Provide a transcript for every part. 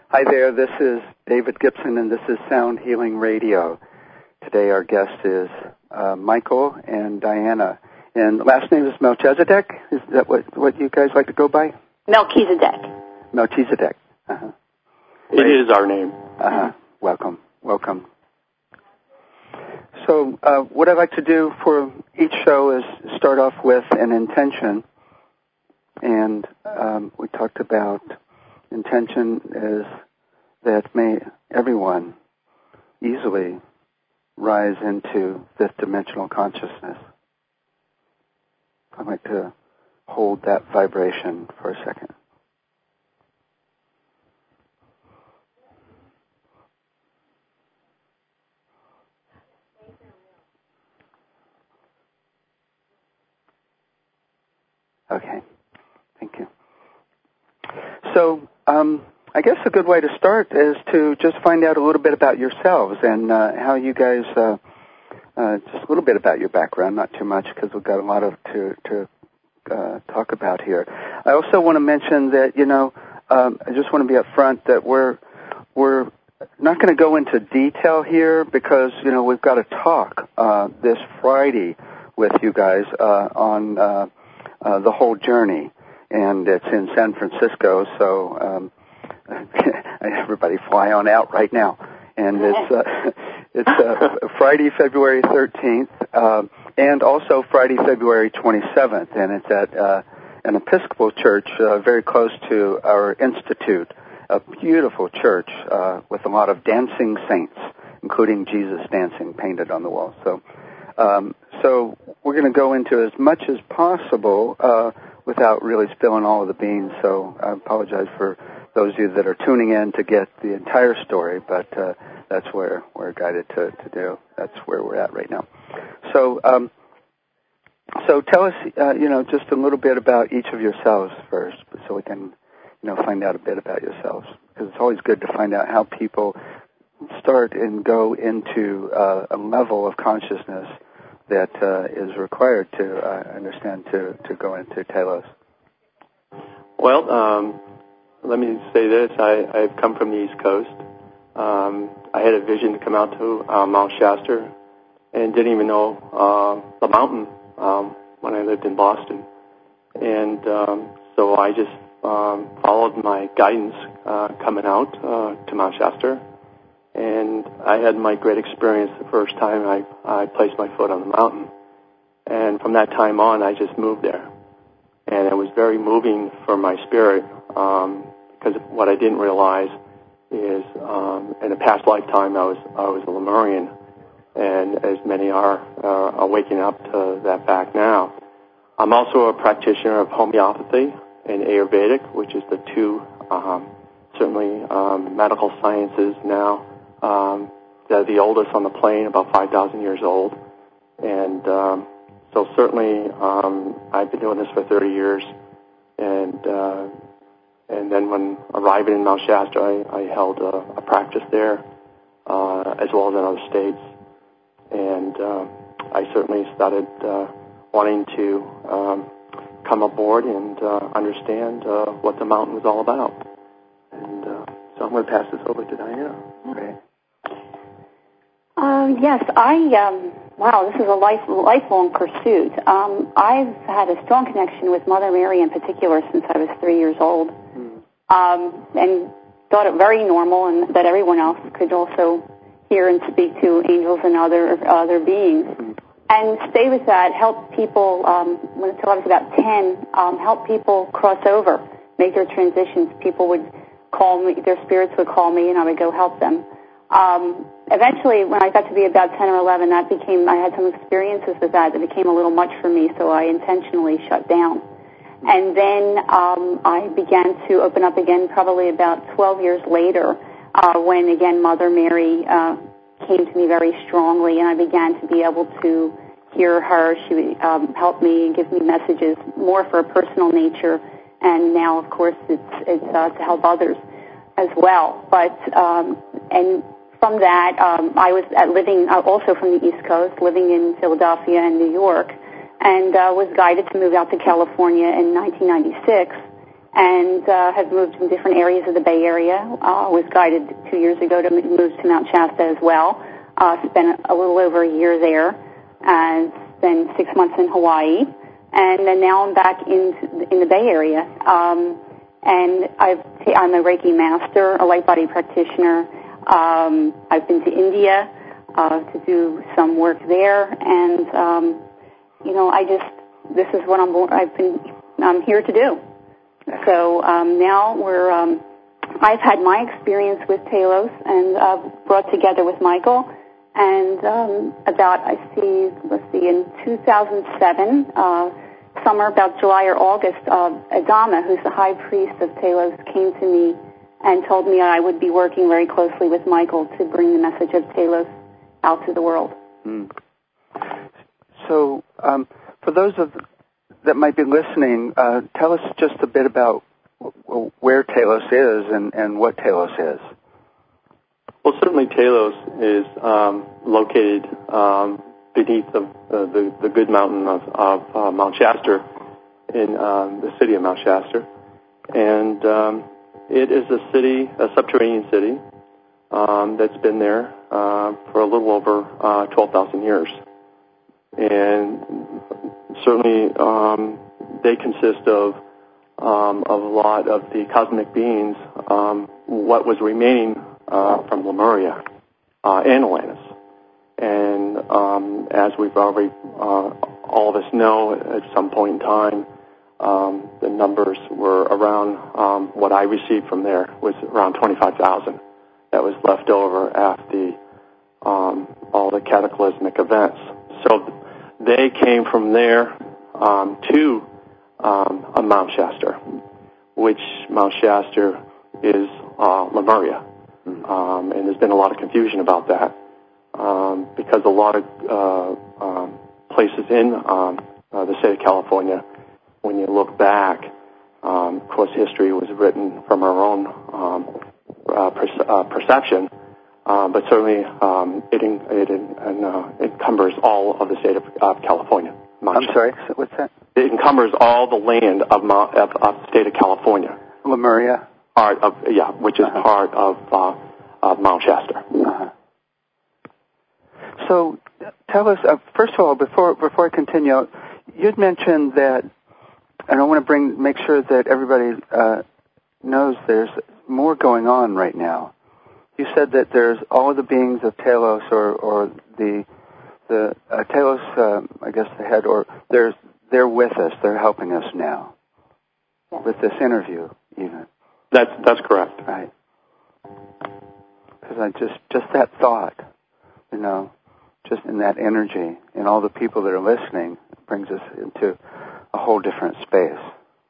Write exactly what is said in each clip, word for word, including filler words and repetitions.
Hi there, this is David Gibson, and this is Sound Healing Radio. Today our guest is uh, Michael and Diana. And the last name is Melchizedek? Is that what, what you guys like to go by? Melchizedek. Melchizedek. Uh-huh. It is our name. Uh-huh. Welcome, welcome. So uh, what I'd like to do for each show is start off with an intention. And um, we talked about intention is that may everyone easily rise into fifth dimensional consciousness. I'd like to hold that vibration for a second. Okay, thank you. So, um, I guess a good way to start is to just find out a little bit about yourselves and uh, how you guys, uh, uh, just a little bit about your background, not too much because we've got a lot of to, to uh, talk about here. I also want to mention that, you know, um, I just want to be upfront that we're, we're not going to go into detail here because, you know, we've got a talk uh, this Friday with you guys uh, on uh, uh, the whole journey, and it's in San Francisco, so um, everybody fly on out right now. And it's uh, it's uh, Friday, February thirteenth, uh, and also Friday, February twenty-seventh, and it's at uh, an Episcopal church uh, very close to our institute, a beautiful church uh, with a lot of dancing saints, including Jesus dancing painted on the wall. So, um, so we're going to go into as much as possible uh, without really spilling all of the beans. So I apologize for those of you that are tuning in to get the entire story, but uh, that's where we're guided to, to do. That's where we're at right now. So, um, so tell us, uh, you know, just a little bit about each of yourselves first, so we can, you know, find out a bit about yourselves. Because it's always good to find out how people start and go into uh, a level of consciousness that uh, is required to uh, understand to, to go into Telos. Well, um, let me say this. I, I've come from the East Coast. Um, I had a vision to come out to uh, Mount Shasta and didn't even know uh, the mountain um, when I lived in Boston. And um, so I just um, followed my guidance uh, coming out uh, to Mount Shasta. And I had my great experience the first time I, I placed my foot on the mountain. And from that time on, I just moved there. And it was very moving for my spirit um, because what I didn't realize is um, in a past lifetime I was I was a Lemurian. And as many are, uh, are waking up to that fact now. I'm also a practitioner of homeopathy and Ayurvedic, which is the two um, certainly um, medical sciences now. Um, they're the oldest on the plane, about five thousand years old. And um, so certainly um, I've been doing this for thirty years. And uh, and then when arriving in Mount Shasta, I, I held a, a practice there, uh, as well as in other states. And uh, I certainly started uh, wanting to um, come aboard and uh, understand uh, what the mountain was all about. And uh, so I'm going to pass this over to Diana. Okay. Uh, yes, I, um, wow, this is a life, lifelong pursuit. Um, I've had a strong connection with Mother Mary in particular since I was three years old, mm. um, and thought it very normal and that everyone else could also hear and speak to angels and other other beings. Mm. And stay with that, help people, um, until I was about ten, um, help people cross over, make their transitions. People would call me, their spirits would call me, and I would go help them. Um, eventually, when I got to be about ten or eleven, that became, I had some experiences with that that became a little much for me, so I intentionally shut down. And then um, I began to open up again probably about twelve years later, uh, when, again, Mother Mary uh, came to me very strongly, and I began to be able to hear her. She would um, help me and give me messages more for a personal nature, and now, of course, it's, it's uh, to help others as well. But, um, and from that, um, I was uh, living uh, also from the East Coast, living in Philadelphia and New York, and uh, was guided to move out to California in nineteen ninety-six. and uh, have moved in different areas of the Bay Area. Uh, was guided two years ago to move to Mount Shasta as well. Uh, spent a little over a year there, and then six months in Hawaii, and then now I'm back in in the Bay Area. Um, and I've t- I'm a Reiki master, a light body practitioner. Um, I've been to India uh, to do some work there, and um, you know, I just this is what I'm I've been I'm here to do. So um, now we're, um, I've had my experience with Talos and uh, brought together with Michael. And um, about, I see, let's see, in two thousand seven, uh, summer, about July or August, uh, Adama, who's the high priest of Talos, came to me and told me I would be working very closely with Michael to bring the message of Talos out to the world. Mm. So um, for those of that might be listening, uh, tell us just a bit about w- where Talos is and, and what Talos is. Well, certainly Talos is um, located um, beneath the, uh, the the good mountain of, of uh, Mount Shasta in um, the city of Mount Shasta. And um, it is a city, a subterranean city, um, that's been there uh, for a little over uh, twelve thousand years. And certainly um, they consist of um, of a lot of the cosmic beings, um, what was remaining uh, from Lemuria uh, and Atlantis. And um, as we've already, uh, all of us know, at some point in time, um, the numbers were around, um, what I received from there was around twenty-five thousand that was left over after the, um, all the cataclysmic events. So they came from there um, to um, a Mount Shasta, which Mount Shasta is uh, Lemuria. Um, and there's been a lot of confusion about that um, because a lot of uh, um, places in um, uh, the state of California, when you look back, um, of course, history was written from our own um, uh, perce- uh, perception, uh, but certainly um, it, in, it, in, uh, it encumbers all of the state of uh, California. I'm sorry, what's that? It encumbers all the land of, Mount, of, of the state of California. Lemuria? Part of, yeah, which is uh-huh. part of, uh, of Mount Shasta. Uh-huh. So tell us, uh, first of all, before before I continue, you'd mentioned that, and I want to bring make sure that everybody uh, knows there's more going on right now. You said that there's all of the beings of Talos, or, or the the uh, Talos, uh, I guess the head, or there's they're with us. They're helping us now yeah. with this interview, even. That's that's correct. Right. Because I just just that thought, you know, just in that energy, and all the people that are listening, brings us into a whole different space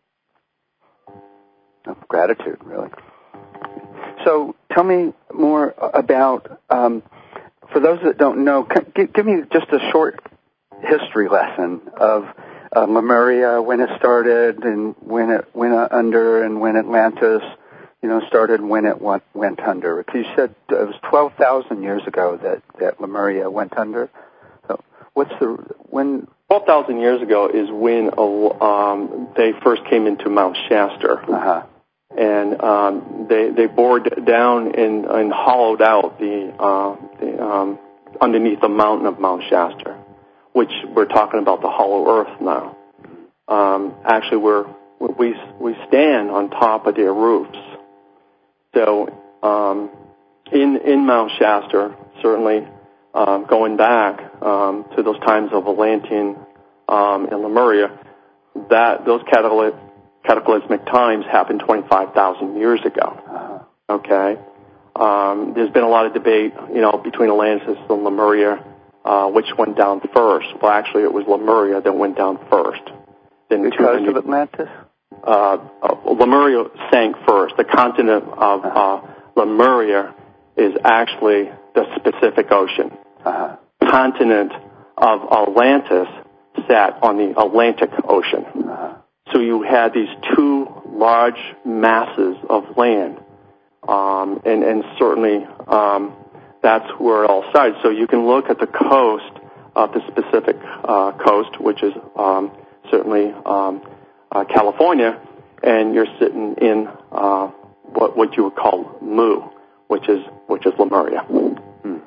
of gratitude, really. So tell me more about, um, for those that don't know, give, give me just a short history lesson of uh, Lemuria, when it started, and when it went under, and when Atlantis, you know, started, when it went, went under. Because you said it was twelve thousand years ago that, that Lemuria went under. So what's the, when... twelve thousand years ago is when um, they first came into Mount Shasta. Uh-huh. And um, they they bored down and, and hollowed out the, uh, the um, underneath the mountain of Mount Shasta, which we're talking about the hollow earth now. Um, actually, we're we we stand on top of their roofs. So um, in in Mount Shasta, certainly um, going back um, to those times of Atlantean um, and Lemuria, that those cataclysmic cataclysmic times happened twenty-five thousand years ago. Okay? Um, there's been a lot of debate, you know, between Atlantis and Lemuria, uh, which went down first. Well, actually, it was Lemuria that went down first. Then because of Atlantis? Uh, uh, Lemuria sank first. The continent of uh, Lemuria is actually the Pacific Ocean. Uh-huh. Continent of Atlantis sat on the Atlantic Ocean. Uh-huh. So you had these two large masses of land, um, and, and certainly um, that's where it all started. So you can look at the coast of the Pacific uh, coast, which is um, certainly um, uh, California, and you're sitting in uh, what what you would call Mu, which is which is Lemuria. Hmm.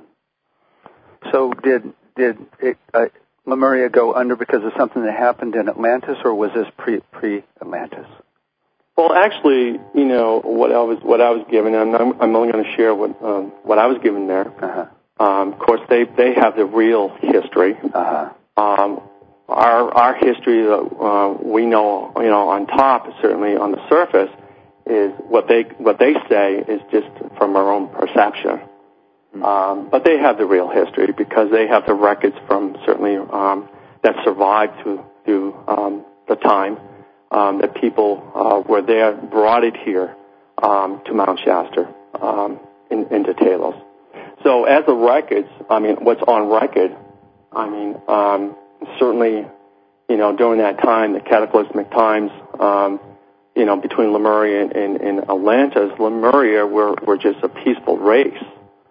So did did it, uh, Lemuria go under because of something that happened in Atlantis, or was this pre pre Atlantis? Well, actually, you know what I was what I was given, and I'm, I'm only going to share what um, what I was given there. Uh-huh. Um, of course, they they have the real history. Uh-huh. Um, our our history that uh, we know, you know, on top, certainly on the surface, is what they what they say is just from our own perception. Mm-hmm. Um, but they have the real history because they have the records from certainly um, that survived through through um, the time um, that people uh, were there, brought it here um, to Mount Shasta, um, in, into Talos. So as the records, I mean, what's on record, I mean, um, certainly, you know, during that time, the cataclysmic times, um, you know, between Lemuria and, and, and Atlantis, Lemuria were, were just a peaceful race.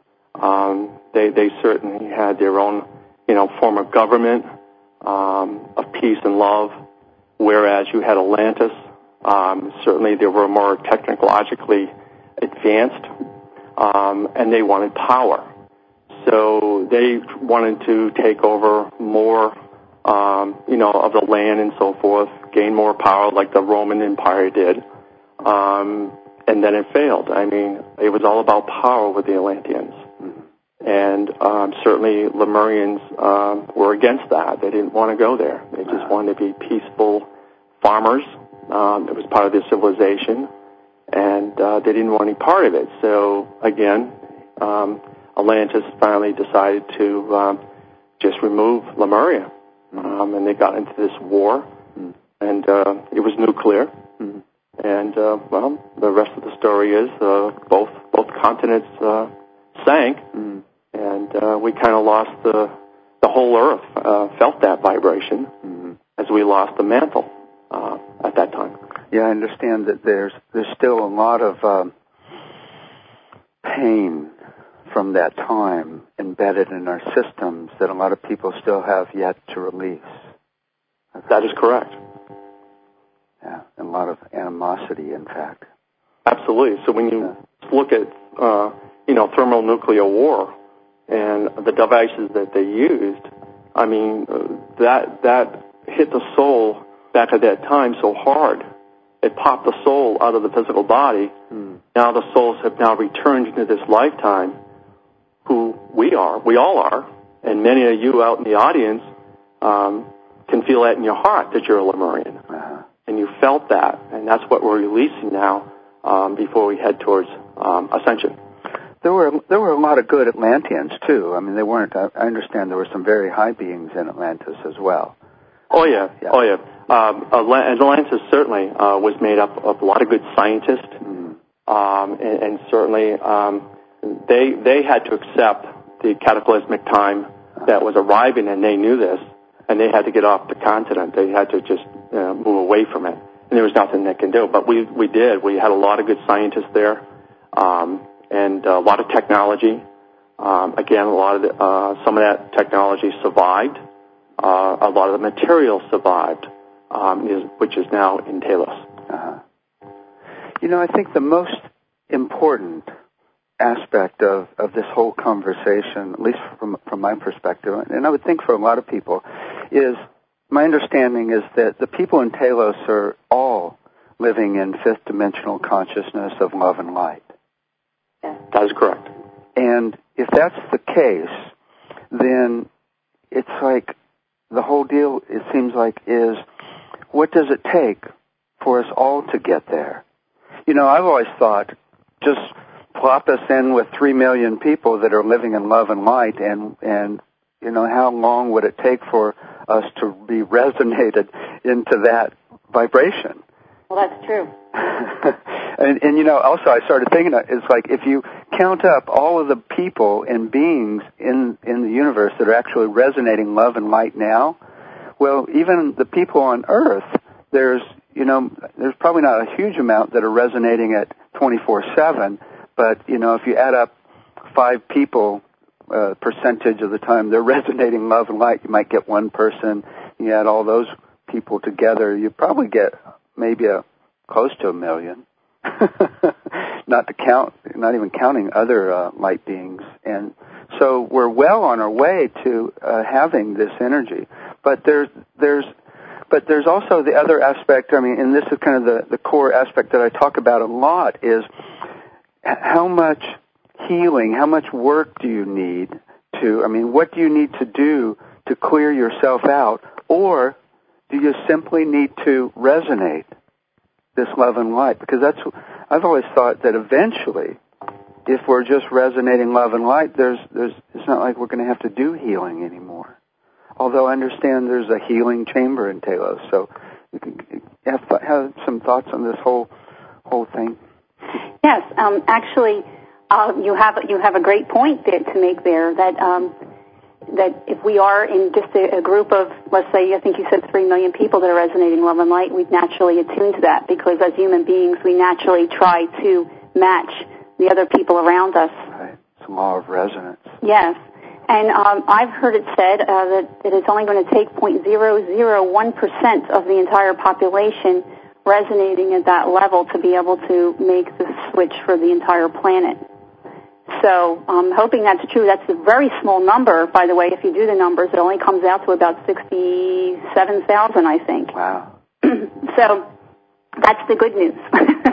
Um, they, they certainly had their own, you know, form of government, um, of peace and love, whereas you had Atlantis, um, certainly they were more technologically advanced, um, and they wanted power. So they wanted to take over more, um, you know, of the land and so forth, gain more power like the Roman Empire did, um, and then it failed. I mean, it was all about power with the Atlanteans. And um, certainly Lemurians um, were against that. They didn't want to go there. They just wanted to be peaceful farmers. Um, it was part of their civilization, and uh, they didn't want any part of it. So, again, um, Atlantis finally decided to um, just remove Lemuria, um, and they got into this war, and uh, it was nuclear. And, uh, well, the rest of the story is uh, both both continents uh, sank, and uh, we kind of lost the the whole Earth, uh, felt that vibration mm-hmm. as we lost the mantle uh, at that time. Yeah, I understand that there's there's still a lot of um, pain from that time embedded in our systems that a lot of people still have yet to release. That is correct. Yeah, and a lot of animosity, in fact. Absolutely. So when you yeah. look at, uh, you know, thermonuclear war and the devices that they used, I mean, uh, that that hit the soul back at that time so hard. It popped the soul out of the physical body. Mm. Now the souls have now returned into this lifetime, who we are, we all are, and many of you out in the audience um, can feel that in your heart that you're a Lemurian. Uh-huh. And you felt that, and that's what we're releasing now um, before we head towards um, ascension. There were there were a lot of good Atlanteans too. I mean, they weren't. I understand there were some very high beings in Atlantis as well. Oh yeah, yeah. oh yeah. Um, Atlantis certainly uh, was made up of a lot of good scientists, mm-hmm. um, and, and certainly um, they they had to accept the cataclysmic time that was arriving, and they knew this, and they had to get off the continent. They had to just uh, move away from it, and there was nothing they can do. But we we did. We had a lot of good scientists there. Um, And uh, a lot of technology. Um, again, a lot of the, uh, some of that technology survived. Uh, a lot of the material survived, um, is, which is now in Talos. Uh-huh. You know, I think the most important aspect of, of this whole conversation, at least from from my perspective, and I would think for a lot of people, is my understanding is that the people in Talos are all living in fifth dimensional consciousness of love and light. That is correct. And if that's the case, then it's like the whole deal, it seems like, is what does it take for us all to get there? You know, I've always thought, just plop us in with three million people that are living in love and light, and, and you know, how long would it take for us to be resonated into that vibration? Well, that's true. and, and, you know, also I started thinking, it's like if you count up all of the people and beings in, in the universe that are actually resonating love and light now, well, even the people on Earth, there's, you know, there's probably not a huge amount that are resonating at twenty-four seven, but, you know, if you add up five people, uh, percentage of the time they're resonating love and light, you might get one person. You add all those people together, you probably get maybe a close to a million. Not to count, not even counting other uh, light beings. And so we're well on our way to uh, having this energy. But there's, there's, but there's also the other aspect, I mean, and this is kind of the, the core aspect that I talk about a lot, is how much healing, how much work do you need to, I mean, what do you need to do to clear yourself out? Or do you simply need to resonate this love and light? Because that's, I've always thought that eventually, if we're just resonating love and light, there's, there's, it's not like we're going to have to do healing anymore. Although I understand there's a healing chamber in Telos, so you can have, have some thoughts on this whole whole thing. Yes, um, actually, uh, you have you have a great point there to make there. That um, that if we are in just a, a group of, let's say, I think you said three million people that are resonating love and light, we'd naturally attune to that, because as human beings, we naturally try to match the other people around us. Right, it's a law of resonance. Yes. And um, I've heard it said uh, that, that it's only going to take zero point zero zero one percent of the entire population resonating at that level to be able to make the switch for the entire planet. So I'm hoping that's true. That's a very small number, by the way. If you do the numbers, it only comes out to about sixty-seven thousand, I think. Wow. So that's the good news.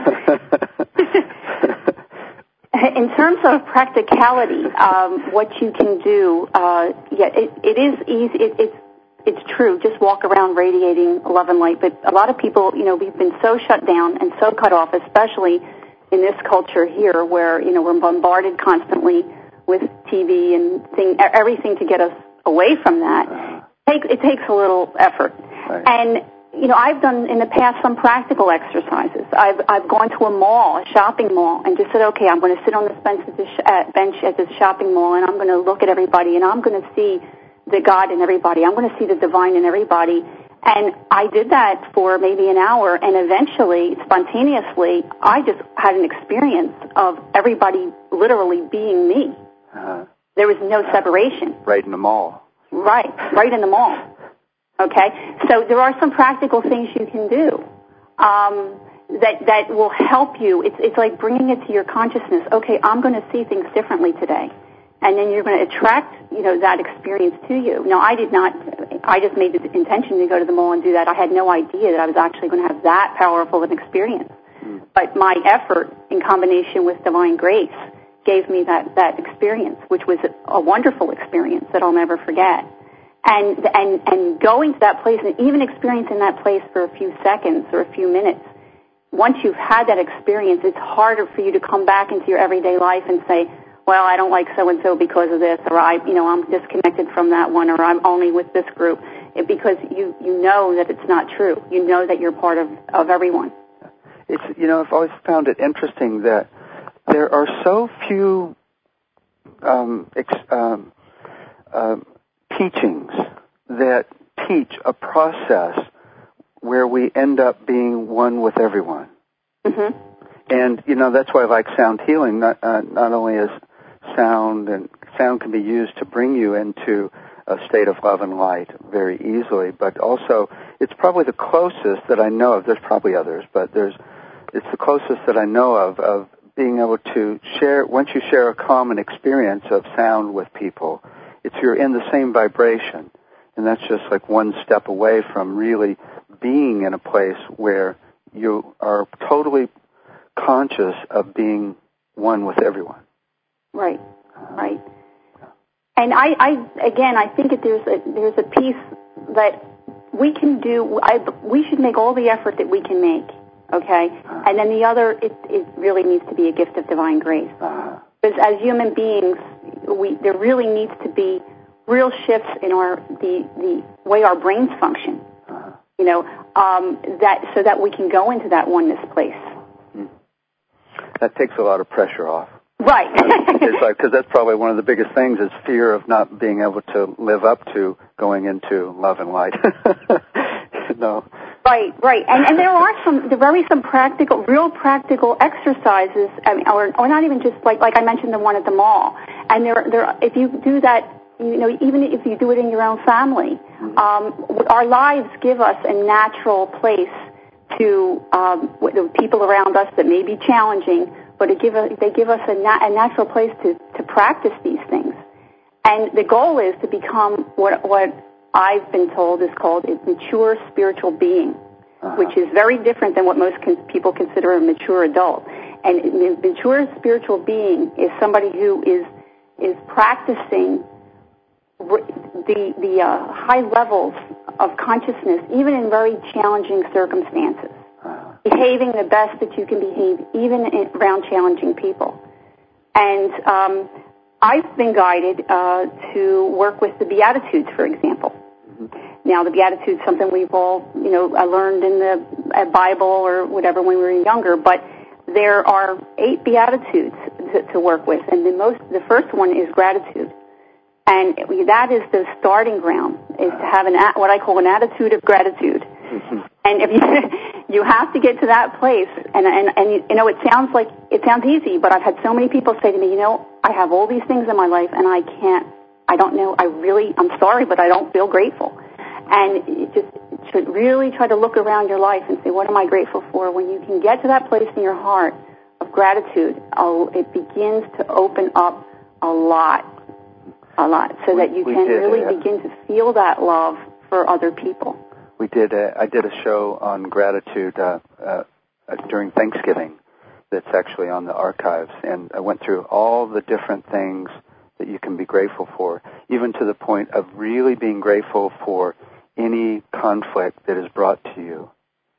In terms of practicality, um, what you can do, uh, yeah, it, it is easy. It, it's it's true. Just walk around radiating love and light. But a lot of people, you know, we've been so shut down and so cut off, especially in this culture here, where you know we're bombarded constantly with T V and thing, everything to get us away from that. It takes, it takes a little effort. Right. And you know, I've done in the past some practical exercises. I've I've gone to a mall, a shopping mall, and just said, okay, I'm going to sit on this bench at this, uh, bench at this shopping mall, and I'm going to look at everybody, and I'm going to see the God in everybody. I'm going to see the divine in everybody. And I did that for maybe an hour, and eventually, spontaneously, I just had an experience of everybody literally being me. Uh-huh. There was no separation. Right in the mall. Right, right in the mall. Okay, so there are some practical things you can do um, that that will help you. It's it's like bringing it to your consciousness. Okay, I'm going to see things differently today, and then you're going to attract you know that experience to you. Now, I did not. I just made the intention to go to the mall and do that. I had no idea that I was actually going to have that powerful of an experience. Mm. But my effort, in combination with divine grace, gave me that that experience, which was a wonderful experience that I'll never forget. And, and, and going to that place and even experiencing that place for a few seconds or a few minutes, once you've had that experience, it's harder for you to come back into your everyday life and say, well, I don't like so-and-so because of this, or I, you know, I'm disconnected from that one, or I'm only with this group, it, because you, you know that it's not true. You know that you're part of, of everyone. It's, you know, I've always found it interesting that there are so few, um, ex, um, uh, teachings that teach a process where we end up being one with everyone. Mm-hmm. And, you know, that's why I like sound healing, not, uh, not only as sound, and sound can be used to bring you into a state of love and light very easily, but also it's probably the closest that I know of, there's probably others, but there's, it's the closest that I know of, of being able to share, once you share a common experience of sound with people, it's you're in the same vibration, and that's just like one step away from really being in a place where you are totally conscious of being one with everyone. Right, right. And I, I again, I think that there's a, there's a piece that we can do. I, we should make all the effort that we can make, okay? Uh-huh. And then the other, it, it really needs to be a gift of divine grace. Uh-huh. Because as human beings, we there really needs to be real shifts in our the the way our brains function. Uh-huh. You know, um, that so that we can go into that oneness place. Hmm. That takes a lot of pressure off. Right. It's like, because that's probably one of the biggest things is fear of not being able to live up to going into love and light. No. Right, right, and and there are some, there are very some practical, real practical exercises, I mean, or or not even just like like I mentioned the one at the mall, and there there if you do that, you know, even if you do it in your own family, mm-hmm. um, our lives give us a natural place to um, the people around us that may be challenging, but it give a, they give us a, na- a natural place to, to practice these things. And the goal is to become what, what I've been told is called a mature spiritual being, uh-huh. which is very different than what most con- people consider a mature adult. And a mature spiritual being is somebody who is is practicing the the uh, high levels of consciousness, even in very challenging circumstances, uh-huh. behaving the best that you can behave, even in, around challenging people. And um, I've been guided uh, to work with the Beatitudes, for example. Mm-hmm. Now, the Beatitudes, something we've all, you know, I learned in the uh, Bible or whatever when we were younger, but there are eight Beatitudes to, to work with, and the most, the first one is gratitude. And that is the starting ground, is to have an what I call an attitude of gratitude. Mm-hmm. And if you you have to get to that place, and and and you, you know, it sounds like it sounds easy, but I've had so many people say to me, you know, I have all these things in my life, and I can't, I don't know, I really, I'm sorry, but I don't feel grateful. And you just should really try to look around your life and say, what am I grateful for? When you can get to that place in your heart of gratitude, oh, it begins to open up a lot. A lot, so we, that you can really a, begin to feel that love for other people. We did. A, I did a show on gratitude uh, uh, during Thanksgiving. That's actually on the archives, and I went through all the different things that you can be grateful for, even to the point of really being grateful for any conflict that is brought to you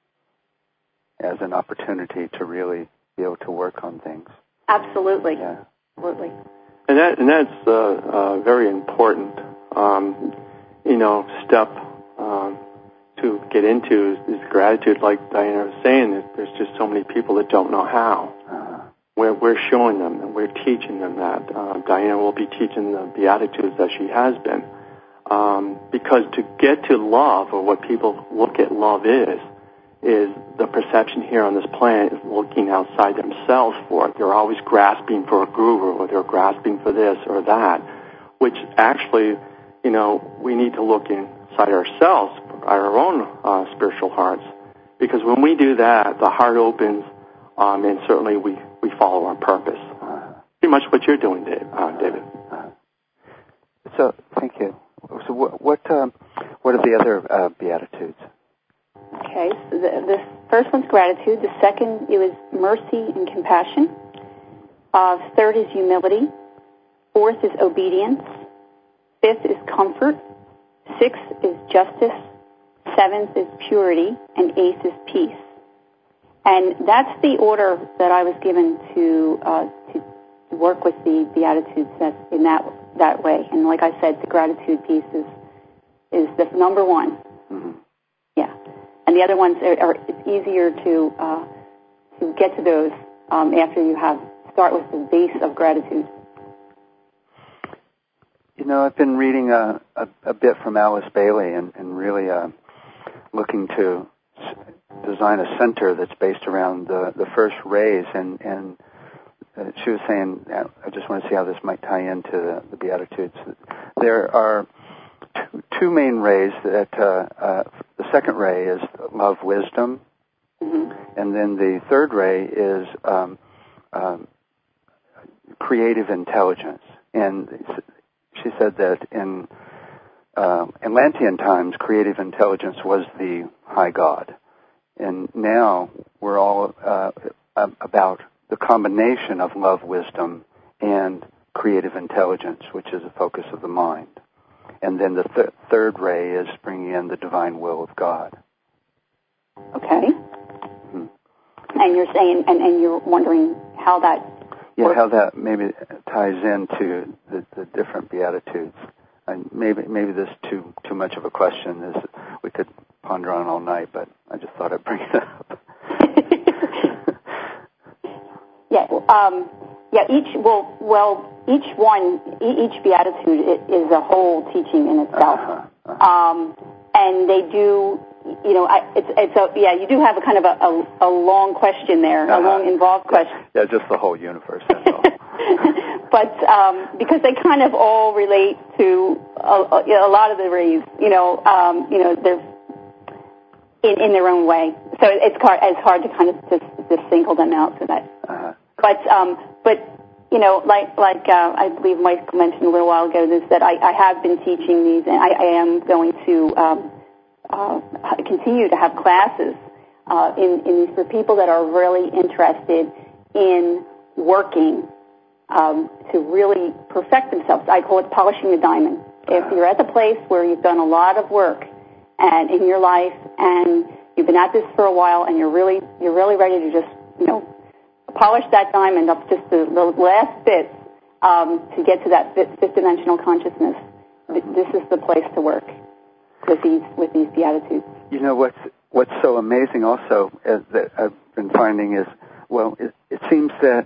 as an opportunity to really be able to work on things. Absolutely. Yeah. Absolutely. And that and that's uh, uh, very important, um, you know, step um, to get into is, is gratitude. Like Diana was saying, that there's just so many people that don't know how. Uh, we're, we're showing them and we're teaching them that. Uh, Diana will be teaching the Beatitudes as she has been. Um, because to get to love, or what people look at love is, is the perception here on this planet is looking outside themselves for it. They're always grasping for a guru, or they're grasping for this or that, which actually, you know, we need to look inside ourselves, our own uh, spiritual hearts, because when we do that, the heart opens, um, and certainly we, we follow our purpose. Uh, pretty much what you're doing, Dave, uh, David. Uh, so, thank you. So what what, um, what are the other uh, Beatitudes? Okay, so the, the first one's gratitude. The second, it was mercy and compassion. Uh, third is humility. Fourth is obedience. Fifth is comfort. Sixth is justice. Seventh is purity. And eighth is peace. And that's the order that I was given to uh, to work with the Beatitudes in that that way. And like I said, the gratitude piece is is the number one. Mm-hmm. Yeah. And the other ones are, are it's easier to uh, to get to those um, after you have start with the base of gratitude. You know, I've been reading a, a, a bit from Alice Bailey and, and really uh, looking to s- design a center that's based around the, the first rays. And, and uh, she was saying, I just want to see how this might tie into the, the Beatitudes. There are two, two main rays that uh, uh, the second ray is love, wisdom, mm-hmm. and then the third ray is um, um, creative intelligence. And she said that in uh, Atlantean times, creative intelligence was the high god, and now we're all uh, about the combination of love, wisdom, and creative intelligence, which is the focus of the mind. And then the th- third ray is bringing in the divine will of God. Okay. Mm-hmm. And you're saying, and, and you're wondering how that Yeah, works. how that maybe ties into the, the different Beatitudes. And maybe maybe this is too, too much of a question. This we could ponder on all night, but I just thought I'd bring it up. yeah, um, yeah, each, well, well, each one, each Beatitude is a whole teaching in itself. Uh-huh, uh-huh. Um, and they do, you know, I, it's, it's a, yeah, you do have a kind of a, a, a long question there, uh-huh. a long involved question. Yeah, just the whole universe, that's all. But um, because they kind of all relate to a, a lot of the rays, you know, um, you know, they're in, in their own way. so it's hard, it's hard to kind of just, just single them out for that. Uh-huh. But, um, but, you know, like, like, uh, I believe Mike mentioned a little while ago, is that I, I have been teaching these, and I, I am going to, um, uh, continue to have classes, uh, in, in these for people that are really interested in working, um, to really perfect themselves. I call it polishing the diamond. If you're at the place where you've done a lot of work and in your life, and you've been at this for a while, and you're really you're really ready to just you know polish that diamond up just the, the last bits um, to get to that fifth, fifth dimensional consciousness, this is the place to work with these with these beatitudes. You know what's what's so amazing also uh, that I've been finding is well, it, it seems that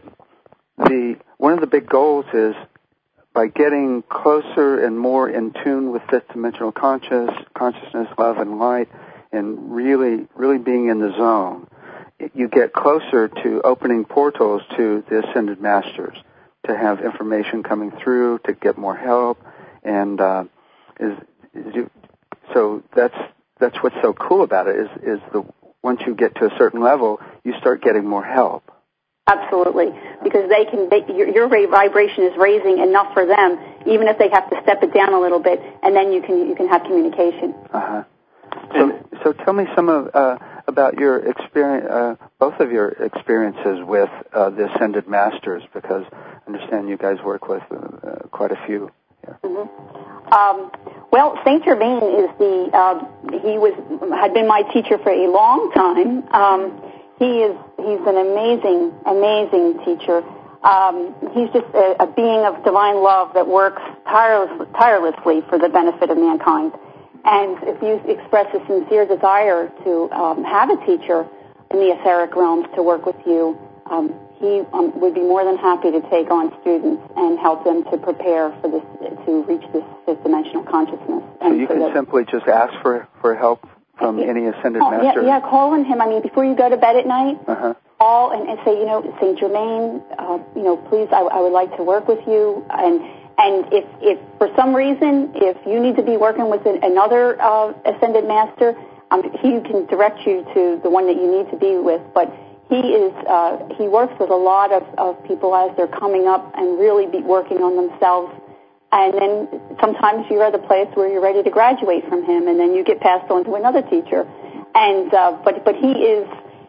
the one of the big goals is, by getting closer and more in tune with fifth dimensional conscious, consciousness, love, and light, and really, really being in the zone, you get closer to opening portals to the Ascended Masters, to have information coming through, to get more help, and uh, is, is you, so that's that's what's so cool about it. Is is the once you get to a certain level, you start getting more help. Absolutely, because they can. They, your, your vibration is raising enough for them, even if they have to step it down a little bit, and then you can you can have communication. Uh huh. So, so tell me some of uh, about your experience, uh, both of your experiences with uh, the Ascended Masters, because I understand you guys work with uh, quite a few. Yeah. Mm-hmm. Um, well, Saint Germain is the uh, he was had been my teacher for a long time. Um, He is, he's an amazing, amazing teacher. Um, he's just a, a being of divine love that works tireless, tirelessly for the benefit of mankind. And if you express a sincere desire to um, have a teacher in the etheric realms to work with you, um, he um, would be more than happy to take on students and help them to prepare for this, to reach this fifth dimensional consciousness. So and you so can that, simply just ask for, for help from yeah, any Ascended oh, Master? Yeah, yeah, call on him. I mean, before you go to bed at night, uh-huh. call and, and say, you know, Saint Germain, uh, you know, please, I, I would like to work with you. And and if, if for some reason, if you need to be working with an, another uh, Ascended Master, um, he can direct you to the one that you need to be with. But he is uh, he works with a lot of, of people as they're coming up and really be working on themselves. And then sometimes you're at a place where you're ready to graduate from him, and then you get passed on to another teacher. And uh, but but he is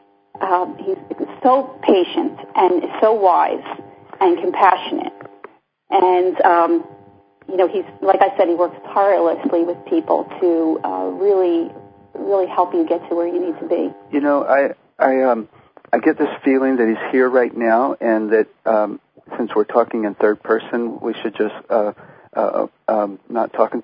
um, he's so patient and so wise and compassionate, and um, you know he's like I said, he works tirelessly with people to uh, really really help you get to where you need to be. You know, I I um I get this feeling that he's here right now, and that um, since we're talking in third person, we should just. Uh, Uh, um, not talking.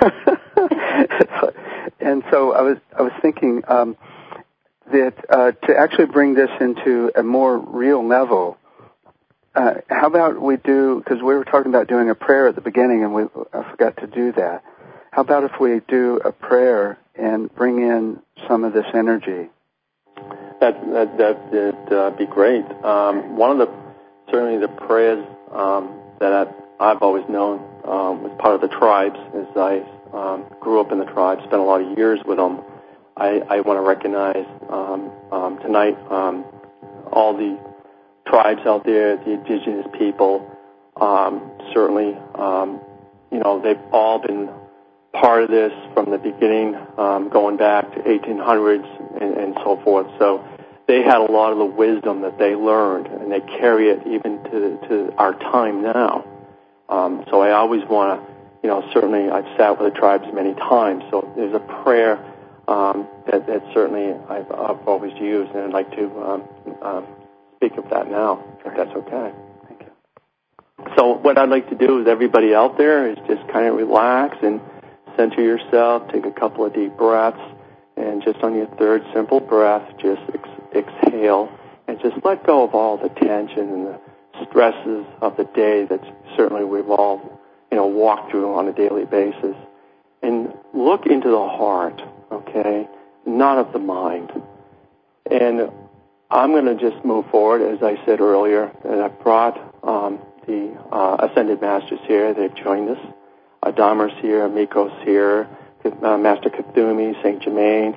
And so I was I was thinking um, that uh, to actually bring this into a more real level, uh, how about we do, because we were talking about doing a prayer at the beginning and we I forgot to do that. How about if we do a prayer and bring in some of this energy? That that that would uh, be great. Um, one of the certainly the prayers um, that I, I've always known um, was part of the tribes. As I um, grew up in the tribes, spent a lot of years with them. I, I want to recognize um, um, tonight um, all the tribes out there, the indigenous people. Um, certainly, um, you know, they've all been part of this from the beginning, um, going back to eighteen hundreds and, and so forth. So they had a lot of the wisdom that they learned, and they carry it even to, to our time now. Um, so I always want to, you know, certainly I've sat with the tribes many times, so there's a prayer um, that, that certainly I've, I've always used, and I'd like to um, um, speak of that now, if that's okay. Thank you. So what I'd like to do is everybody out there is just kind of relax and center yourself, take a couple of deep breaths, and just on your third simple breath, just ex- exhale and just let go of all the tension and the stresses of the day that certainly we've all, you know, walked through on a daily basis. And look into the heart, okay, not of the mind. And I'm going to just move forward, as I said earlier, that I've brought um, the uh, Ascended Masters here. They've joined us. Adama's here, Miko's here, uh, Master Kuthumi, Saint Germain,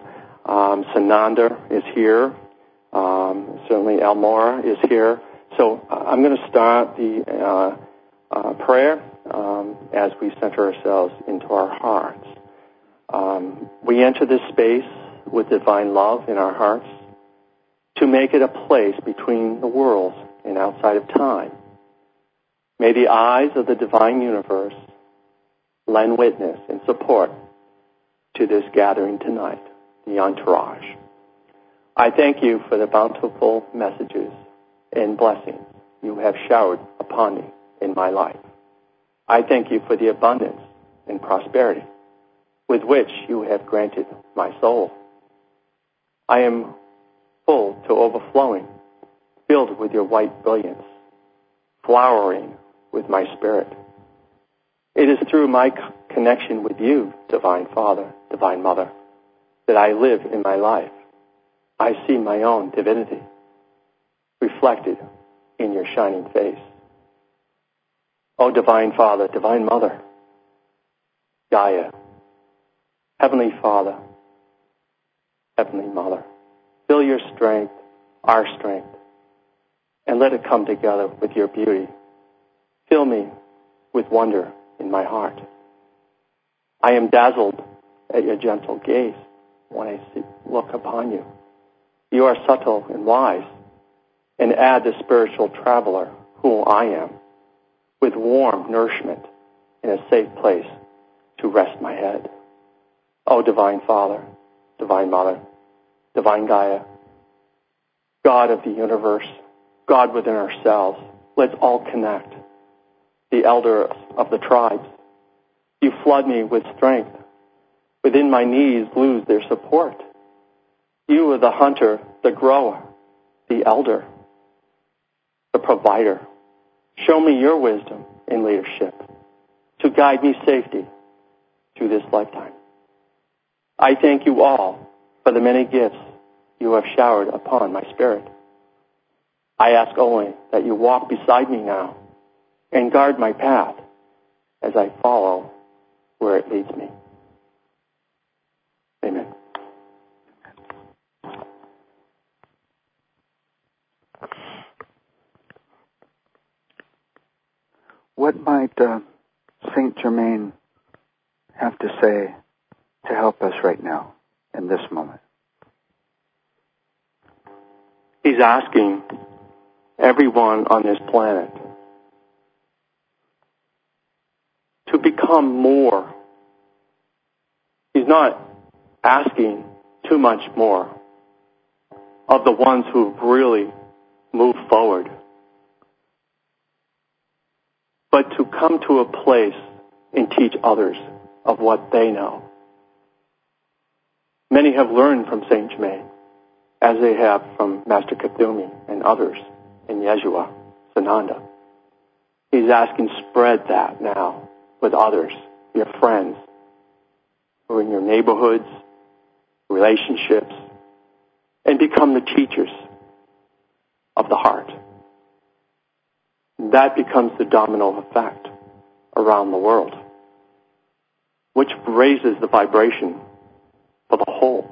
Um, Sananda is here. Um, certainly Elmora is here. So uh, I'm going to start the uh, uh, prayer um, as we center ourselves into our hearts. Um, we enter this space with divine love in our hearts to make it a place between the worlds and outside of time. May the eyes of the divine universe lend witness and support to this gathering tonight, the entourage. I thank you for the bountiful messages and blessings you have showered upon me in my life. I thank you for the abundance and prosperity with which you have granted my soul. I am full to overflowing, filled with your white brilliance, flowering with my spirit. It is through my connection with you, Divine Father, Divine Mother, that I live in my life. I see my own divinity reflected in your shining face. O Divine Father, Divine Mother, Gaia, Heavenly Father, Heavenly Mother, fill your strength, our strength, and let it come together with your beauty. Fill me with wonder in my heart. I am dazzled at your gentle gaze when I see, look upon you. You are subtle and wise, and add the spiritual traveler who I am, with warm nourishment in a safe place to rest my head. O Divine Father, Divine Mother, Divine Gaia, God of the universe, God within ourselves, let's all connect. The elders of the tribes, you flood me with strength. Within my knees lose their support. You are the hunter, the grower, the elder, the provider. Show me your wisdom in leadership to guide me safety through this lifetime. I thank you all for the many gifts you have showered upon my spirit. I ask only that you walk beside me now and guard my path as I follow where it leads me. Amen. What might uh, Saint Germain have to say to help us right now in this moment? He's asking everyone on this planet to become more. He's not asking too much more of the ones who really move forward, but to come to a place and teach others of what they know. Many have learned from Saint Germain, as they have from Master Kuthumi and others in Yeshua, Sananda. He's asking, spread that now with others, your friends, who are in your neighborhoods, relationships, and become the teachers of the heart. That becomes the domino effect around the world, which raises the vibration for the whole.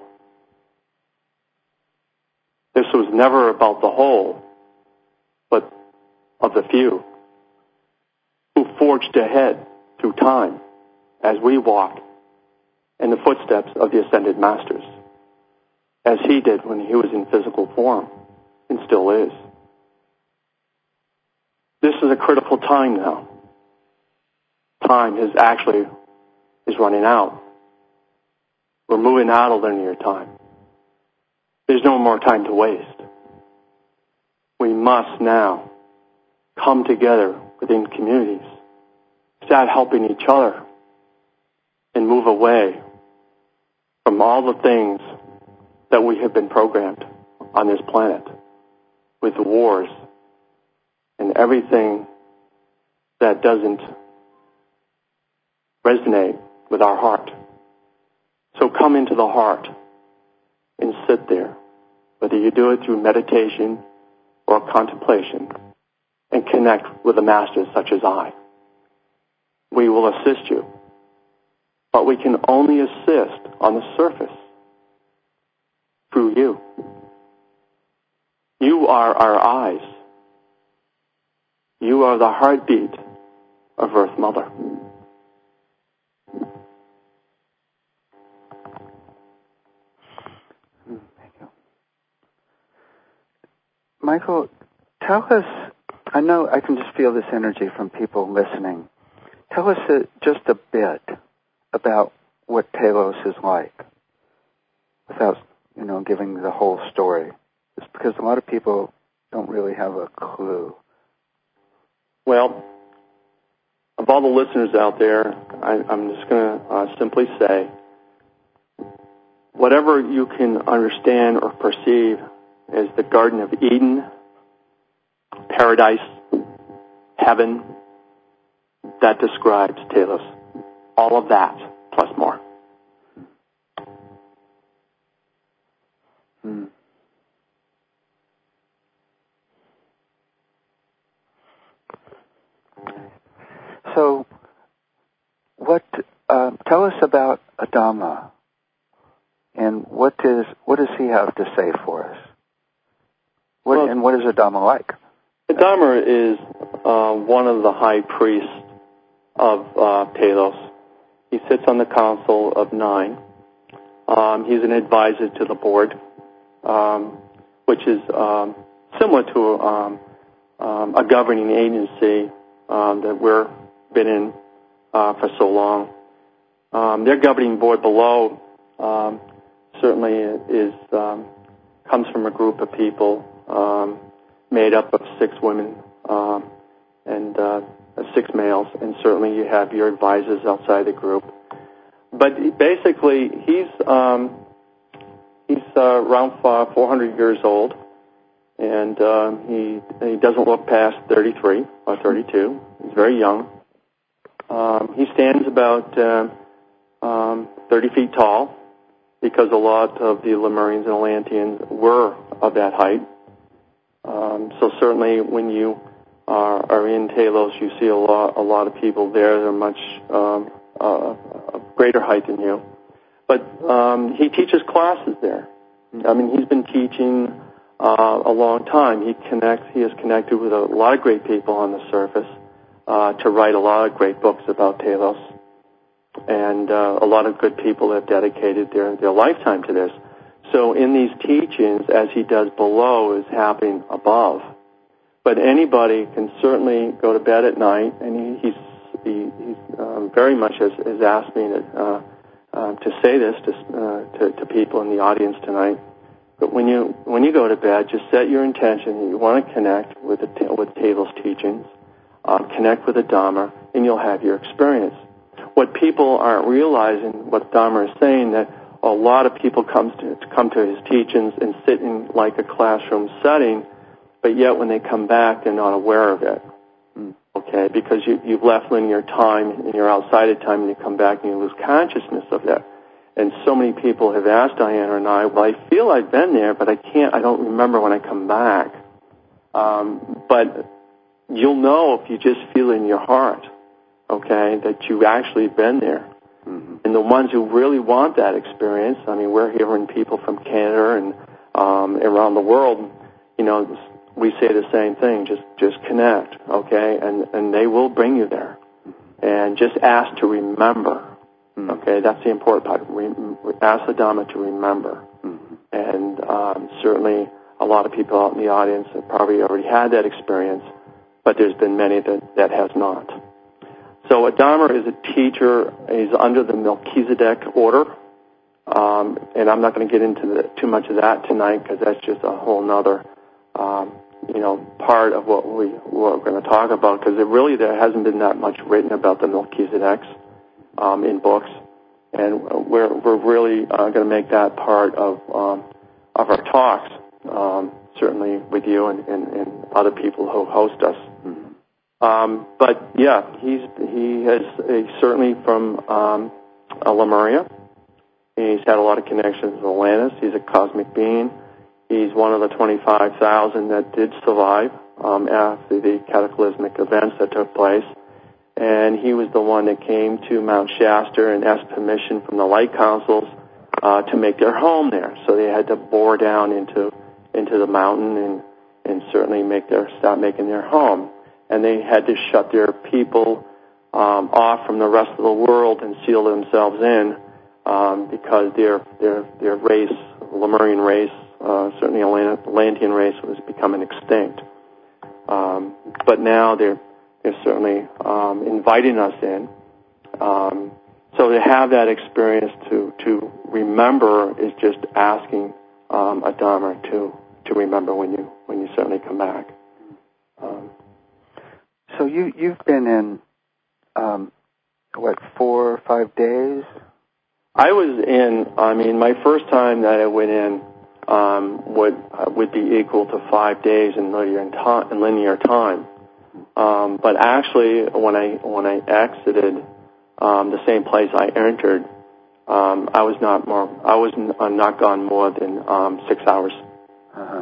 This was never about the whole, but of the few who forged ahead through time as we walk in the footsteps of the ascended masters, as he did when he was in physical form and still is. This is a critical time now. Time is actually is running out. We're moving out of linear time. There's no more time to waste. We must now come together within communities, start helping each other, and move away from all the things that we have been programmed on this planet with the wars and everything that doesn't resonate with our heart. So come into the heart and sit there, whether you do it through meditation or contemplation, and connect with the masters such as I. We will assist you, but we can only assist on the surface. through you. You are our eyes. You are the heartbeat of Earth Mother. Thank you. Michael, tell us, I know I can just feel this energy from people listening. Tell us uh, just a bit about what Telos is like, without, you know, giving the whole story. Just because a lot of people don't really have a clue. Well, of all the listeners out there, I, I'm just going to uh, simply say, whatever you can understand or perceive as the Garden of Eden, paradise, heaven, that describes Telos. All of that, plus more. Hmm. So, what? Uh, tell us about Adama, and what is what does he have to say for us? What, well, and what is Adama like? Adama is uh, one of the high priests of uh, Telos. He sits on the Council of Nine. Um, he's an advisor to the board, um, which is um, similar to um, um, a governing agency um, that we're been in uh, for so long. Um, their governing board below um, certainly is um, comes from a group of people um, made up of six women um, and uh, six males, and certainly you have your advisors outside the group. But basically, he's um, he's uh, around four hundred years old, and uh, he he doesn't look past thirty-three or thirty-two. He's very young. Um, he stands about uh, um, thirty feet tall, because a lot of the Lemurians and Atlanteans were of that height. Um, so certainly, when you are, are in Telos, you see a lot a lot of people there that are much um, uh, of greater height than you. But um, he teaches classes there. I mean, he's been teaching uh, a long time. He connects. He has connected with a lot of great people on the surface uh, to write a lot of great books about Telos, and uh, a lot of good people have dedicated their, their lifetime to this. So in these teachings, as he does below, is happening above. But anybody can certainly go to bed at night, and he, he's he, he's um, very much has, has asked me to uh, uh, to say this to, uh, to to people in the audience tonight. But when you when you go to bed, just set your intention that you want to connect with the, with Telos teachings, uh, connect with the Dharma, and you'll have your experience. What people aren't realizing, what Dharma is saying, that a lot of people come to, to come to his teachings and sit in like a classroom setting, but yet when they come back, they're not aware of it. Mm. Okay, because you, you've left linear time and you're outside of time, and you come back and you lose consciousness of that. And so many people have asked Diana and I, well, I feel I've been there, but I can't, I don't remember when I come back. Um, but you'll know if you just feel in your heart, okay, that you've actually been there. Mm-hmm. And the ones who really want that experience, I mean, we're hearing people from Canada and um, around the world, you know, we say the same thing, just just connect, okay, and, and they will bring you there. And just ask to remember, mm-hmm. okay, that's the important part. Re- ask the Dhamma to remember. Mm-hmm. And um, certainly a lot of people out in the audience have probably already had that experience, but there's been many that, that has not. So Adama is a teacher. He's under the Melchizedek order, um, and I'm not going to get into the, too much of that tonight because that's just a whole nother, um, you know, part of what we what we're going to talk about. Because it really there hasn't been that much written about the Melchizedeks um, in books, and we're we're really uh, going to make that part of um, of our talks, um, certainly with you and, and, and other people who host us. Mm-hmm. Um, but yeah, he's he has he's certainly from um, Lemuria. He's had a lot of connections with Atlantis. He's a cosmic being. He's one of the twenty-five thousand that did survive um, after the cataclysmic events that took place. And he was the one that came to Mount Shasta and asked permission from the light councils uh, to make their home there. So they had to bore down into into the mountain and, and certainly make their start making their home. And they had to shut their people um, off from the rest of the world and seal themselves in um, because their their their race, Lemurian race, uh, certainly Atlantean race, was becoming extinct. Um, but now they're they're certainly um, inviting us in. Um, so to have that experience to to remember is just asking um, a Dharma to to remember when you when you certainly come back. Um, so you you've been in um, what four or five days? I was in. I mean, my first time that I went in um, would uh, would be equal to five days in linear in, time, in linear time. Um, but actually, when I when I exited um, the same place I entered, um, I was not more. I was n- uh, not gone more than um, six hours. Uh-huh.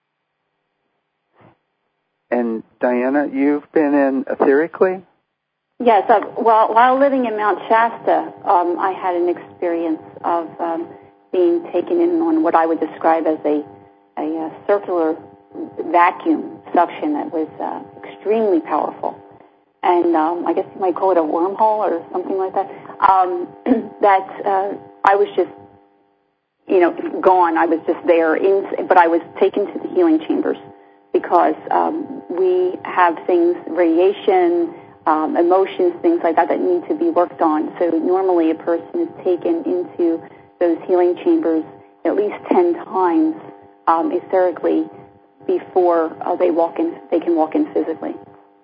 And Diana, you've been in etherically? Yes. Uh, while while living in Mount Shasta, um, I had an experience of um, being taken in on what I would describe as a a uh, circular vacuum suction that was uh, extremely powerful, and um, I guess you might call it a wormhole or something like that. Um, that uh, I was just, you know, gone. I was just there, in, but I was taken to the healing chambers because um, we have things, radiation, um, emotions, things like that, that need to be worked on. So normally a person is taken into those healing chambers at least ten times um, etherically before uh, they walk in. They can walk in physically.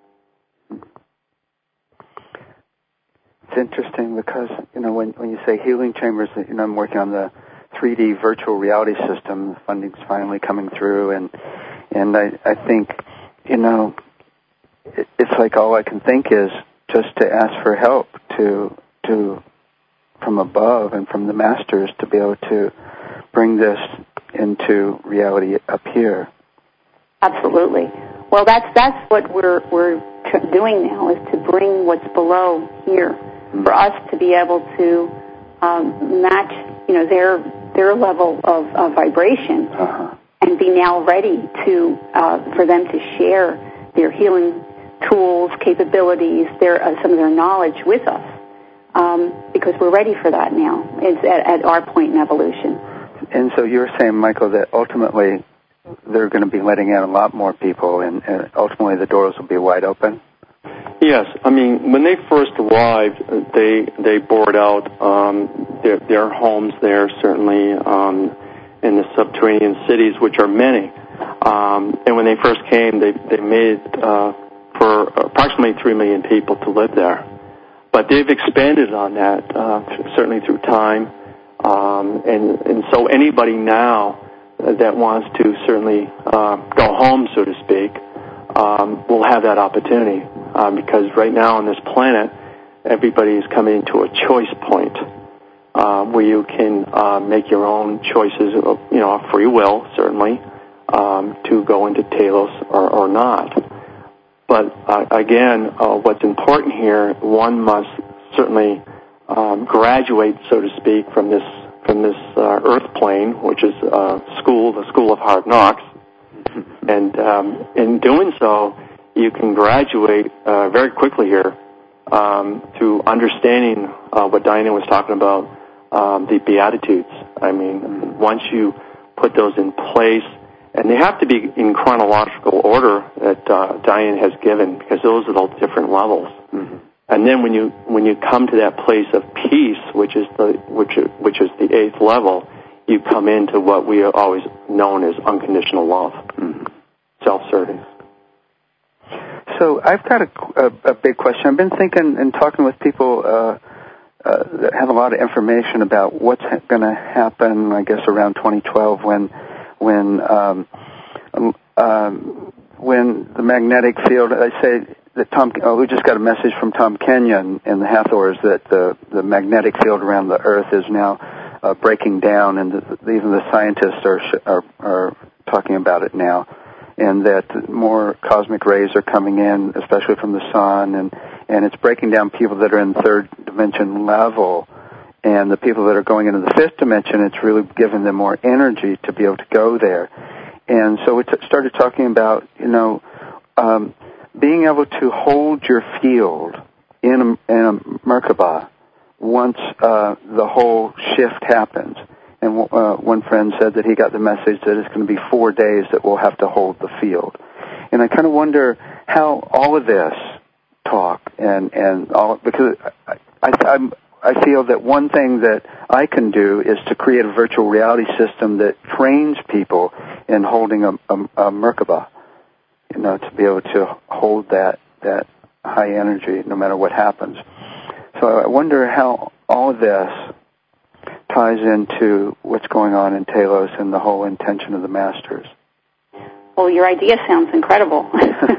It's interesting because, you know, when when you say healing chambers, you know, I'm working on the three D virtual reality system. The funding's finally coming through, and and I, I think, you know, it, it's like all I can think is just to ask for help to to from above and from the masters to be able to bring this into reality up here. Absolutely. Well, that's that's what we're we're doing now, is to bring what's below here, mm-hmm. for us to be able to um, match, you know, their their level of, of vibration, uh-huh. and be now ready to uh, for them to share their healing tools, capabilities, their uh, some of their knowledge with us, um, because we're ready for that now. It's at, at our point in evolution. And so you're saying, Michael, that ultimately they're going to be letting out a lot more people, and, and ultimately the doors will be wide open? Yes. I mean, when they first arrived, they they bored out um, their, their homes there, certainly um, in the subterranean cities, which are many. Um, and when they first came, they, they made uh, for approximately three million people to live there. But they've expanded on that, uh, certainly through time. Um, and, and so anybody now that wants to certainly uh, go home, so to speak, um, will have that opportunity. Um, because right now on this planet, everybody is coming into a choice point uh, where you can uh, make your own choices, of, you know, of free will, certainly, um, to go into Telos or, or not. But uh, again, uh, what's important here, one must certainly um, graduate, so to speak, from this from this uh, earth plane, which is uh, school, the school of hard knocks. And um, in doing so, you can graduate uh, very quickly here um, through understanding uh, what Diana was talking about, um, the Beatitudes. I mean, once you put those in place, and they have to be in chronological order that uh, Diane has given, because those are the different levels. Mm-hmm. And then when you when you come to that place of peace, which is the which is, which is the eighth level, you come into what we are always known as unconditional love, mm-hmm. self-serving. So I've got a, a, a big question. I've been thinking and talking with people uh, uh, that have a lot of information about what's ha- going to happen, I guess, around twenty twelve when when um, um, when the magnetic field. I say that Tom. Oh, we just got a message from Tom Kenyon in the Hathors that the the magnetic field around the Earth is now uh, breaking down, and the, even the scientists are, are are talking about it now. And that more cosmic rays are coming in, especially from the sun, and, and it's breaking down people that are in third dimension level And the people that are going into the fifth dimension, it's really given them more energy to be able to go there. And so we t- started talking about, you know, um, being able to hold your field in a, in a Merkaba once uh, the whole shift happens. And uh, one friend said that he got the message that it's going to be four days that we'll have to hold the field. And I kind of wonder how all of this talk and, and all, because I, I, I'm, I feel that one thing that I can do is to create a virtual reality system that trains people in holding a, a, a Merkaba, you know, to be able to hold that, that high energy no matter what happens. So I wonder how all of this ties into what's going on in Telos and the whole intention of the Masters. Well, your idea sounds incredible.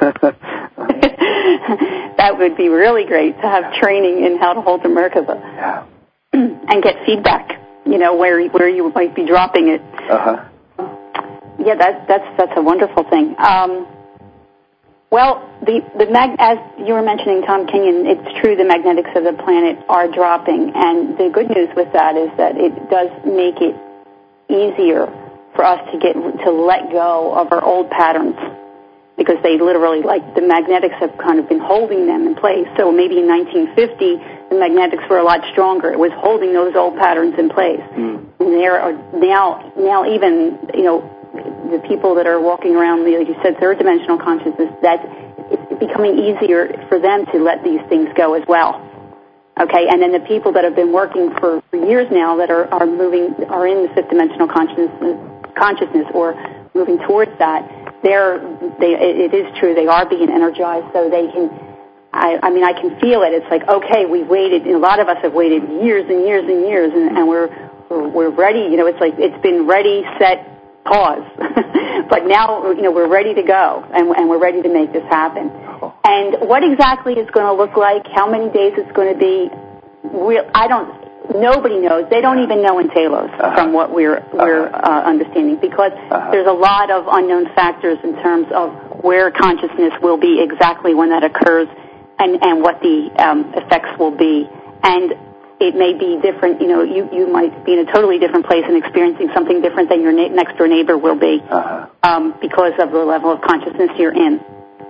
That would be really great to have training in how to hold the Merkaba. Yeah. And get feedback, you know, where where you might be dropping it. Uh-huh. Yeah, that, that's that's a wonderful thing. Um, well, the the mag, as you were mentioning, Tom Kenyon, it's true the magnetics of the planet are dropping, and the good news with that is that it does make it easier for us to get to let go of our old patterns, because they literally, like, the magnetics have kind of been holding them in place. So maybe in nineteen fifty, the magnetics were a lot stronger. It was holding those old patterns in place. Mm. And there are now, now even, you know, the people that are walking around, like you said, third dimensional consciousness, that it's becoming easier for them to let these things go as well. Okay, and then the people that have been working for, for years now that are, are moving, are in the fifth dimensional consciousness, consciousness or moving towards that, they're, they, it is true, they are being energized, so they can, I, I mean, I can feel it. It's like, okay, we've waited, a lot of us have waited years and years and years, and, and we're, we're, we're ready, you know, it's like, it's been ready, set, pause. But now, you know, we're ready to go, and, and we're ready to make this happen. And what exactly it's going to look like, how many days it's going to be, we, I don't, nobody knows. They don't even know in Telos uh-huh. from what we're we're uh, understanding, because uh-huh. there's a lot of unknown factors in terms of where consciousness will be exactly when that occurs, and, and what the um, effects will be. And it may be different, you know, you, you might be in a totally different place and experiencing something different than your na- next door neighbor will be uh-huh. um, because of the level of consciousness you're in.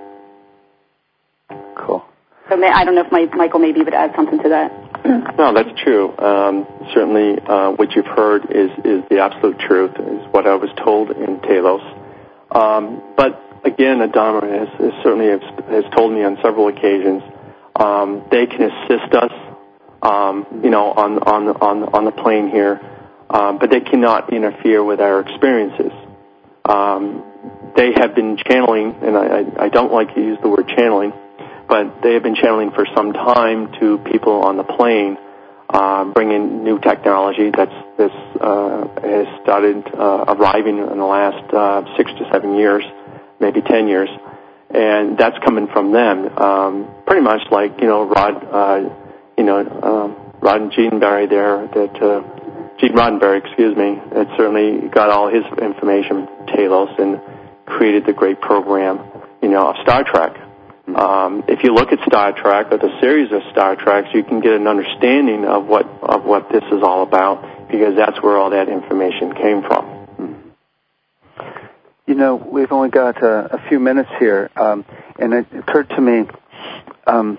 Cool. So may, I don't know if my, Michael maybe would add something to that. No, that's true. Um, certainly uh, what you've heard is, is the absolute truth, is what I was told in Telos. Um, but again, Adama has, has certainly has, has told me on several occasions um, they can assist us, um, you know, on, on, on, on the plane here, um, but they cannot interfere with our experiences. Um, they have been channeling, and I, I don't like to use the word channeling, but they have been channeling for some time to people on the plane, uh, bringing new technology that's this uh, has started uh, arriving in the last uh, six to seven years, maybe ten years, and that's coming from them. Um, pretty much like you know Rod, uh, you know um, Rod and Gene Barry there, that uh, Gene Roddenberry, excuse me, that certainly got all his information from Telos and created the great program, you know, of Star Trek. Um, if you look at Star Trek or the series of Star Treks, you can get an understanding of what of what this is all about, because that's where all that information came from. You know, we've only got a, a few minutes here, um, and it occurred to me, um,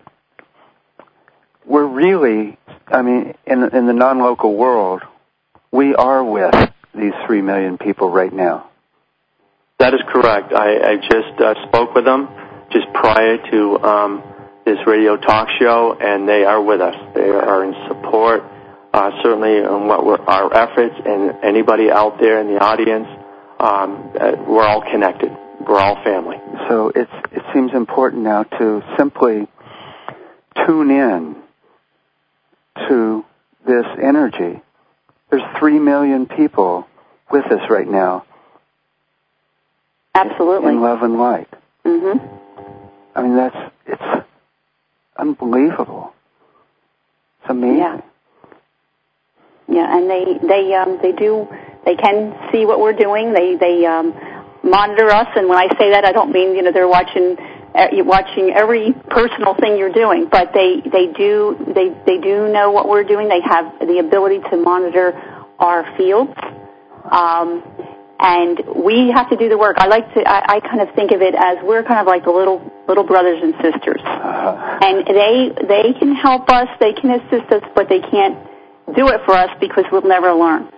we're really, I mean, in, in the non-local world, we are with these three million people right now. That is correct. I, I just uh, spoke with them just prior to um, this radio talk show, and they are with us. They are in support, uh, certainly on what we're, our efforts, and anybody out there in the audience, um, uh, we're all connected. We're all family. So it's, it seems important now to simply tune in to this energy. There's three million people with us right now. Absolutely. In love and light. Mm-hmm. I mean, that's, it's unbelievable. It's amazing. Yeah. Yeah, and they, they, um, they do, they can see what we're doing. They, they, um, monitor us, and when I say that, I don't mean, you know, they're watching watching every personal thing you're doing, but they, they do they they do know what we're doing. They have the ability to monitor our fields, um, and we have to do the work. I like to I, I kind of think of it as we're kind of like the little little brothers and sisters, uh-huh. and they they can help us, they can assist us, but they can't do it for us because we'll never learn.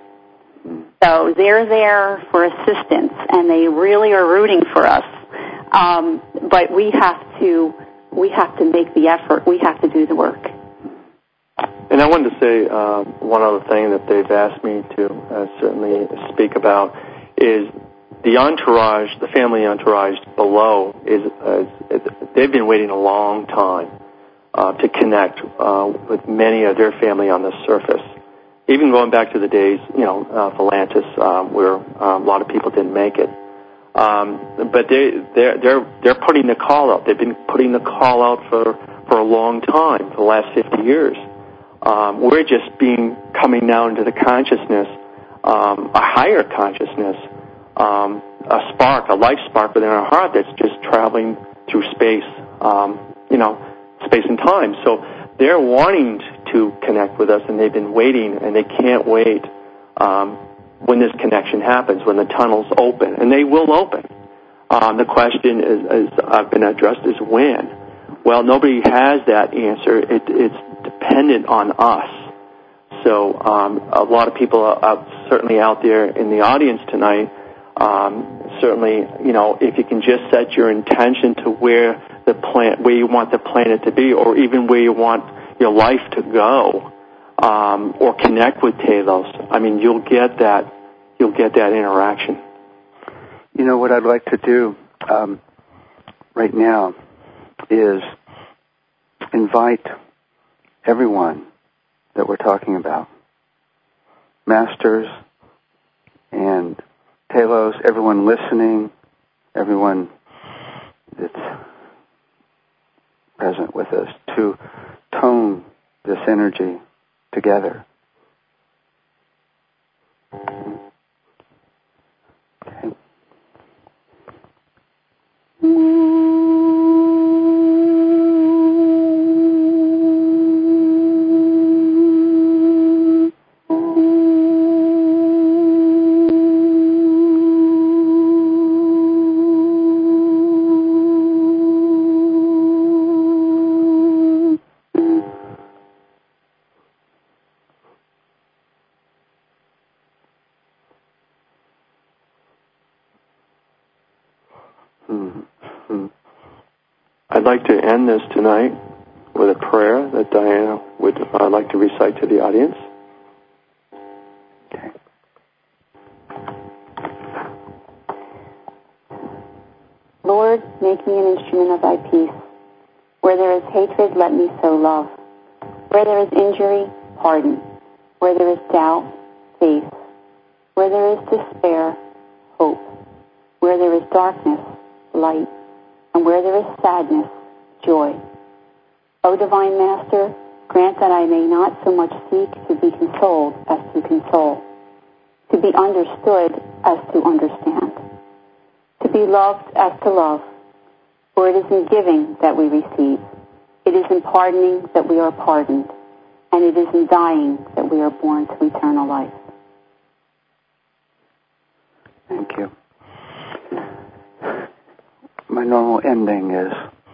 So they're there for assistance, and they really are rooting for us. Um, but we have to we have to make the effort. We have to do the work. And I wanted to say uh, one other thing that they've asked me to uh, certainly speak about is the entourage, the family entourage below is, uh, is they've been waiting a long time uh, to connect uh, with many of their family on the surface. Even going back to the days, you know, uh, Volantis, uh, where um, a lot of people didn't make it. Um, but they, they're, they're, they're putting the call out. They've been putting the call out for, for a long time, for the last fifty years. Um, we're just being, coming down to the consciousness, um, a higher consciousness, um, a spark, a life spark within our heart that's just traveling through space, um, you know, space and time. So they're wanting to connect with us, and they've been waiting, and they can't wait um, when this connection happens, when the tunnels open, and they will open. Um, the question is, is I've been addressed is when. Well, nobody has that answer. It, it's dependent on us. So um, a lot of people are, are certainly out there in the audience tonight. Um, certainly, you know, if you can just set your intention to where the planet, where you want the planet to be, or even where you want your life to go, um, or connect with Telos, I mean, you'll get that. You'll get that interaction. You know what I'd like to do um, right now is invite everyone that we're talking about, masters and Telos, everyone listening, everyone that's present with us, to tone this energy together. Okay. I'd like to end this tonight with a prayer that Diana would uh, like to recite to the audience. Okay. Lord, make me an instrument of thy peace. Where there is hatred, let me sow love. Where there is injury, pardon. Where there is doubt, faith. Where there is despair, hope. Where there is darkness, light. And where there is sadness, joy. O Divine Master, grant that I may not so much seek to be consoled as to console, to be understood as to understand, to be loved as to love. For it is in giving that we receive, it is in pardoning that we are pardoned, and it is in dying that we are born to eternal life. Thank you. My normal ending is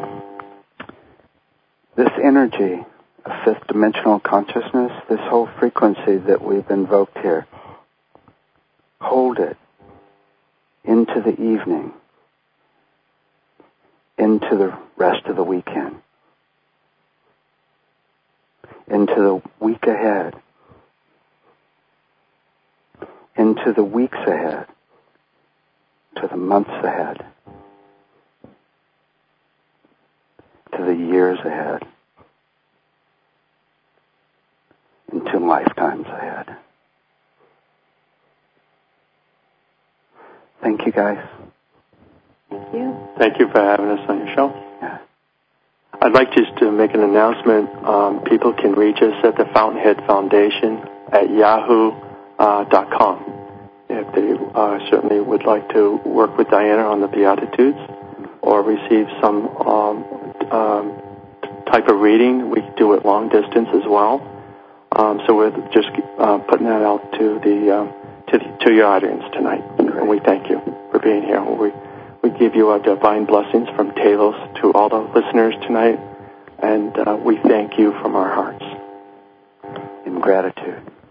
this energy of fifth dimensional consciousness, this whole frequency that we've invoked here, hold it into the evening, into the rest of the weekend, into the week ahead, into the weeks ahead, to the months ahead, to the years ahead, into lifetimes ahead. Thank you, guys. Thank you. Thank you for having us on your show. Yeah. I'd like just to make an announcement. Um, people can reach us at the Fountainhead Foundation at yahoo dot com if they uh, certainly would like to work with Diana on the Beatitudes, or receive some um, um, type of reading, we do it long distance as well. Um, so we're just uh, putting that out to the uh, to the, to your audience tonight. And we thank you for being here. We we give you our divine blessings from Telos to all the listeners tonight, and uh, we thank you from our hearts. In gratitude.